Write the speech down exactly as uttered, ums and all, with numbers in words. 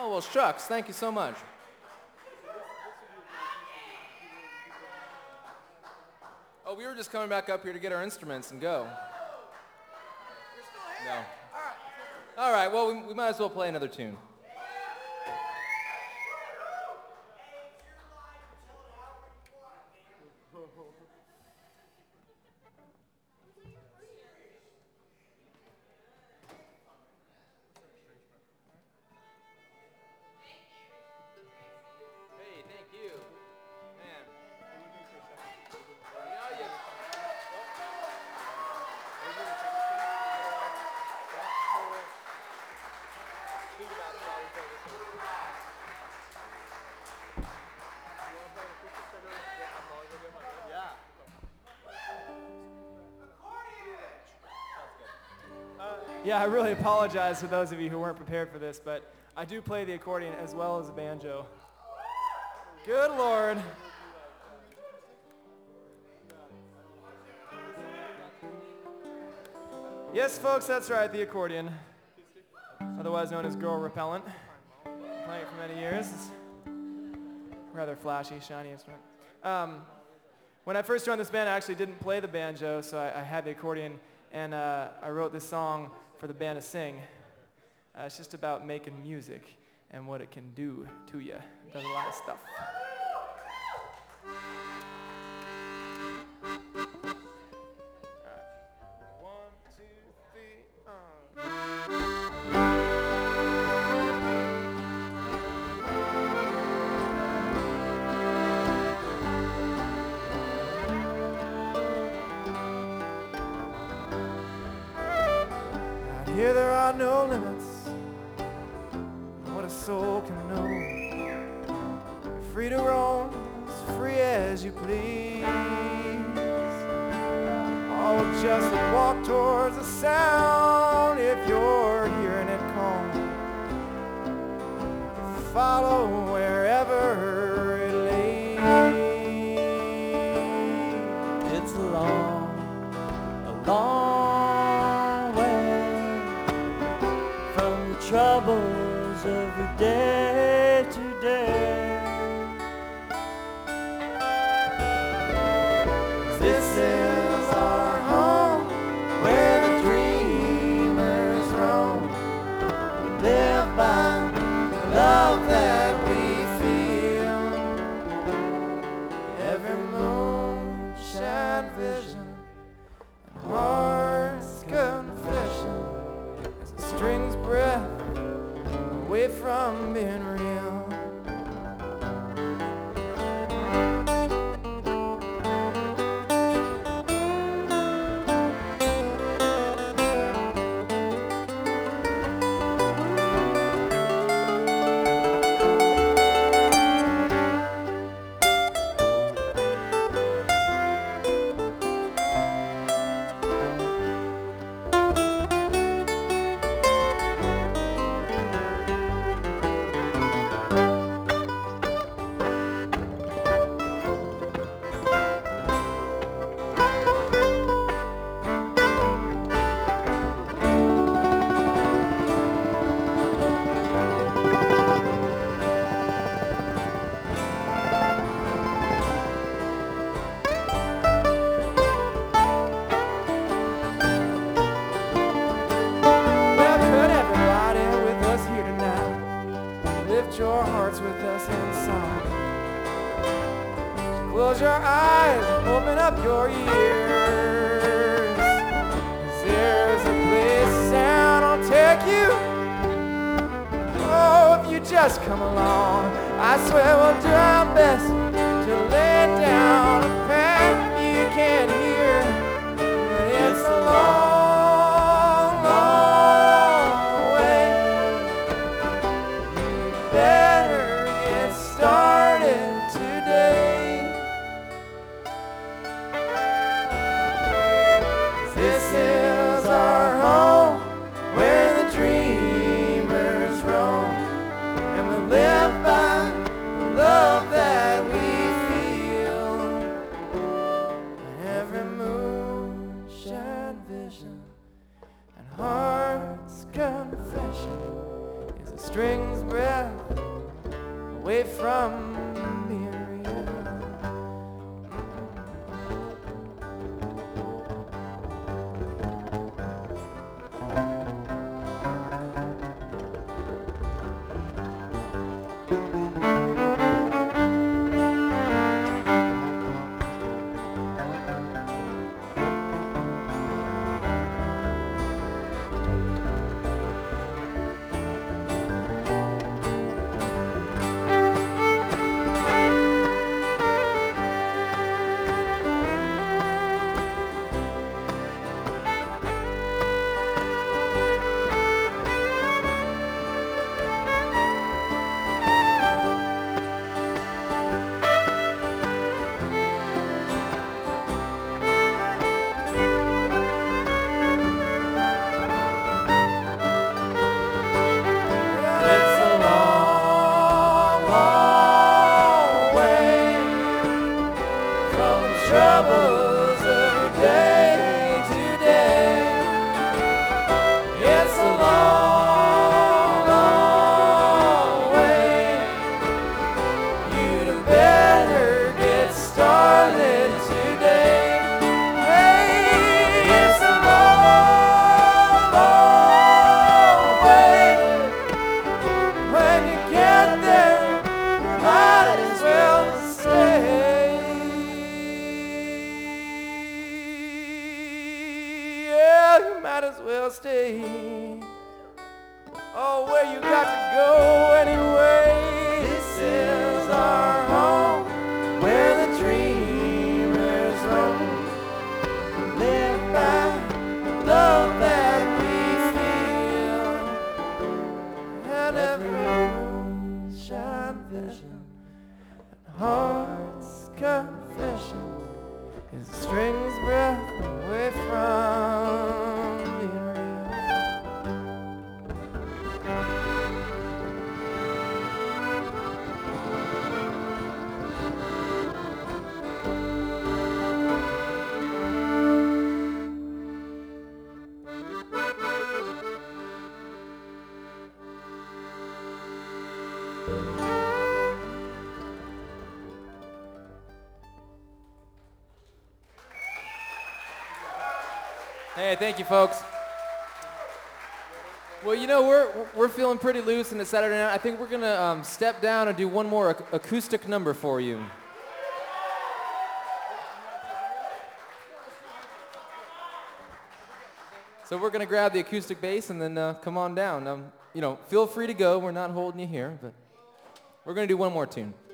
Oh, well, shucks. Thank you so much. Oh, we were just coming back up here to get our instruments and go. No. All right, well, we, we might as well play another tune. Yeah, I really apologize to those of you who weren't prepared for this, but I do play the accordion as well as the banjo. Good Lord. Yes, folks, that's right, the accordion, otherwise known as girl repellent. Been playing it for many years. It's a rather flashy, shiny instrument. Um, when I first joined this band, I actually didn't play the banjo, so I, I had the accordion, and uh, I wrote this song for the band to sing. Uh, it's just about making music and what it can do to you. It does a lot of stuff. Here there are no limits on what a soul can know. You're free to roam, as free as you please. Oh, just walk towards the sound if you're hearing it call. Follow wherever it leads. It's a long, a long troubles of your day to day. This is our home where the dreamers roam. We live by the love that we feel. Every moonshine vision and heart's confession as the strings breath away from being real. Your hearts with us inside. So close your eyes, open up your ears. 'Cause there's a place sound will take you. Oh, if you just come along, I swear we'll do our best to lay down a path you can't hear. But it's a long, long way. Better get started today. This is our home where the dreamers roam, and we live by the love that we feel. Every breath away from being real. Troubles of day to day. It's a long, long way. You'd better get started today. Hey, it's a long, long way. When you get there, might as well stay. Might as well stay. Oh, where you got to go anyway? This is our home, where the dreamers roam. Live by the love that we feel, and every moonshine vision, heart's confession is a string's breath away from. Hey, thank you, folks. Well, you know, we're we're feeling pretty loose in the Saturday night. I think we're gonna um, step down and do one more ac- acoustic number for you. So we're gonna grab the acoustic bass and then uh, come on down. Um, you know, feel free to go. We're not holding you here, but we're gonna do one more tune.